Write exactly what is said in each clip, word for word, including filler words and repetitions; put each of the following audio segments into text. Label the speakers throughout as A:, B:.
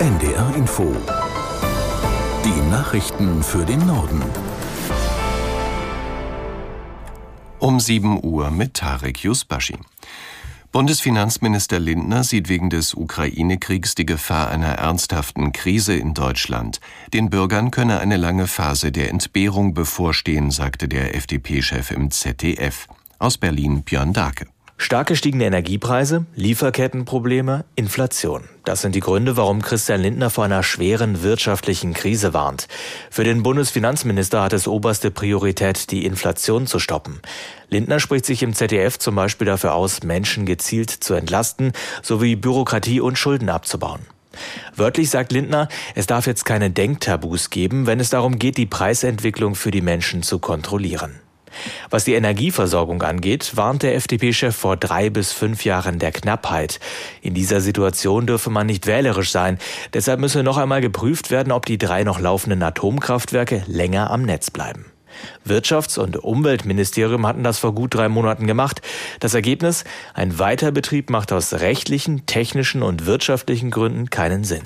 A: N D R Info. Die Nachrichten für den Norden.
B: Um sieben Uhr mit Tarek Yusbashi. Bundesfinanzminister Lindner sieht wegen des Ukraine-Kriegs die Gefahr einer ernsthaften Krise in Deutschland. Den Bürgern könne eine lange Phase der Entbehrung bevorstehen, sagte der F D P-Chef im Z D F. Aus Berlin Björn Dahlke.
C: Stark gestiegene Energiepreise, Lieferkettenprobleme, Inflation. Das sind die Gründe, warum Christian Lindner vor einer schweren wirtschaftlichen Krise warnt. Für den Bundesfinanzminister hat es oberste Priorität, die Inflation zu stoppen. Lindner spricht sich im Z D F zum Beispiel dafür aus, Menschen gezielt zu entlasten, sowie Bürokratie und Schulden abzubauen. Wörtlich sagt Lindner, es darf jetzt keine Denktabus geben, wenn es darum geht, die Preisentwicklung für die Menschen zu kontrollieren. Was die Energieversorgung angeht, warnt der F D P-Chef vor drei bis fünf Jahren der Knappheit. In dieser Situation dürfe man nicht wählerisch sein. Deshalb müsse noch einmal geprüft werden, ob die drei noch laufenden Atomkraftwerke länger am Netz bleiben. Wirtschafts- und Umweltministerium hatten das vor gut drei Monaten gemacht. Das Ergebnis? Ein Weiterbetrieb macht aus rechtlichen, technischen und wirtschaftlichen Gründen keinen Sinn.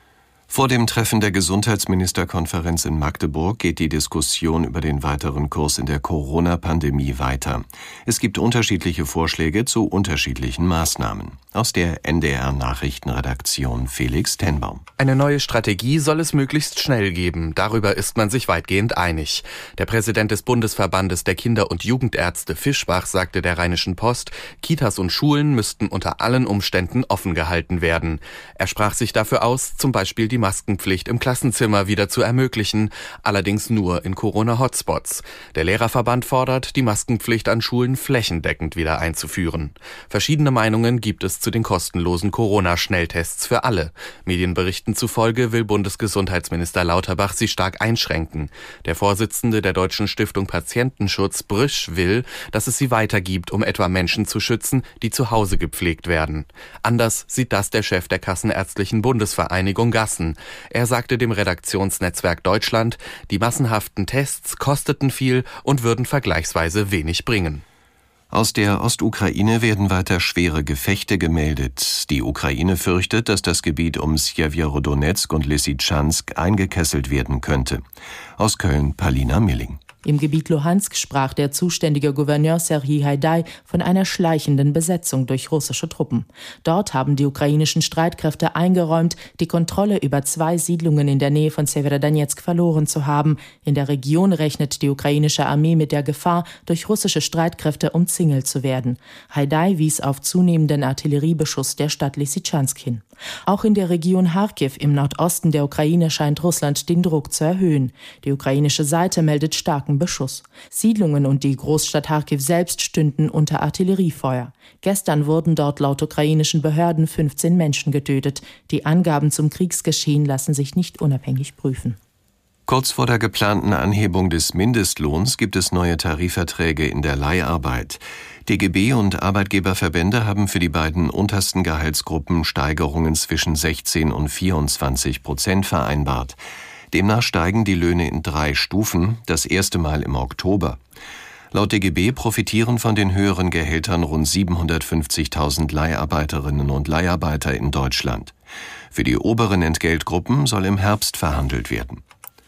B: Vor dem Treffen der Gesundheitsministerkonferenz in Magdeburg geht die Diskussion über den weiteren Kurs in der Corona-Pandemie weiter. Es gibt unterschiedliche Vorschläge zu unterschiedlichen Maßnahmen. Aus der N D R-Nachrichtenredaktion Felix Tenbaum.
D: Eine neue Strategie soll es möglichst schnell geben. Darüber ist man sich weitgehend einig. Der Präsident des Bundesverbandes der Kinder- und Jugendärzte Fischbach sagte der Rheinischen Post, Kitas und Schulen müssten unter allen Umständen offen gehalten werden. Er sprach sich dafür aus, zum Beispiel die Maskenpflicht im Klassenzimmer wieder zu ermöglichen, allerdings nur in Corona-Hotspots. Der Lehrerverband fordert, die Maskenpflicht an Schulen flächendeckend wieder einzuführen. Verschiedene Meinungen gibt es zu den kostenlosen Corona-Schnelltests für alle. Medienberichten zufolge will Bundesgesundheitsminister Lauterbach sie stark einschränken. Der Vorsitzende der Deutschen Stiftung Patientenschutz, Brüsch, will, dass es sie weitergibt, um etwa Menschen zu schützen, die zu Hause gepflegt werden. Anders sieht das der Chef der Kassenärztlichen Bundesvereinigung Gassen. Er sagte dem Redaktionsnetzwerk Deutschland, die massenhaften Tests kosteten viel und würden vergleichsweise wenig bringen.
B: Aus der Ostukraine werden weiter schwere Gefechte gemeldet. Die Ukraine fürchtet, dass das Gebiet um Sjewjerodonezk und Lysychansk eingekesselt werden könnte. Aus Köln Palina Milling.
E: Im Gebiet Luhansk sprach der zuständige Gouverneur Serhii Haidai von einer schleichenden Besetzung durch russische Truppen. Dort haben die ukrainischen Streitkräfte eingeräumt, die Kontrolle über zwei Siedlungen in der Nähe von Severodonezk verloren zu haben. In der Region rechnet die ukrainische Armee mit der Gefahr, durch russische Streitkräfte umzingelt zu werden. Haidai wies auf zunehmenden Artilleriebeschuss der Stadt Lysychansk hin. Auch in der Region Charkiw im Nordosten der Ukraine scheint Russland den Druck zu erhöhen. Die ukrainische Seite meldet starken Beschuss. Siedlungen und die Großstadt Charkiw selbst stünden unter Artilleriefeuer. Gestern wurden dort laut ukrainischen Behörden fünfzehn Menschen getötet. Die Angaben zum Kriegsgeschehen lassen sich nicht unabhängig prüfen.
B: Kurz vor der geplanten Anhebung des Mindestlohns gibt es neue Tarifverträge in der Leiharbeit. D G B und Arbeitgeberverbände haben für die beiden untersten Gehaltsgruppen Steigerungen zwischen sechzehn und vierundzwanzig Prozent vereinbart. Demnach steigen die Löhne in drei Stufen, das erste Mal im Oktober. Laut D G B profitieren von den höheren Gehältern rund siebenhundertfünfzigtausend Leiharbeiterinnen und Leiharbeiter in Deutschland. Für die oberen Entgeltgruppen soll im Herbst verhandelt werden.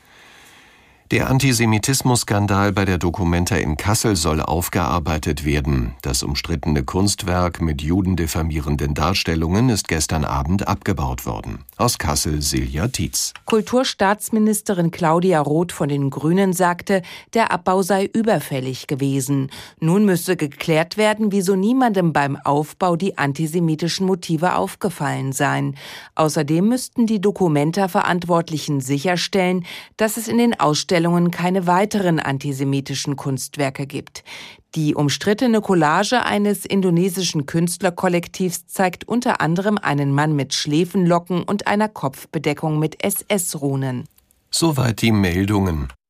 B: Der Antisemitismus-Skandal bei der Documenta in Kassel soll aufgearbeitet werden. Das umstrittene Kunstwerk mit judendifamierenden Darstellungen ist gestern Abend abgebaut worden. Aus Kassel Silja Tietz.
F: Kulturstaatsministerin Claudia Roth von den Grünen sagte, der Abbau sei überfällig gewesen. Nun müsse geklärt werden, wieso niemandem beim Aufbau die antisemitischen Motive aufgefallen seien. Außerdem müssten die Documenta-Verantwortlichen sicherstellen, dass es in den Ausstellungen keine weiteren antisemitischen Kunstwerke gibt. Die umstrittene Collage eines indonesischen Künstlerkollektivs zeigt unter anderem einen Mann mit Schläfenlocken und einer Kopfbedeckung mit S S-Runen.
B: Soweit die Meldungen.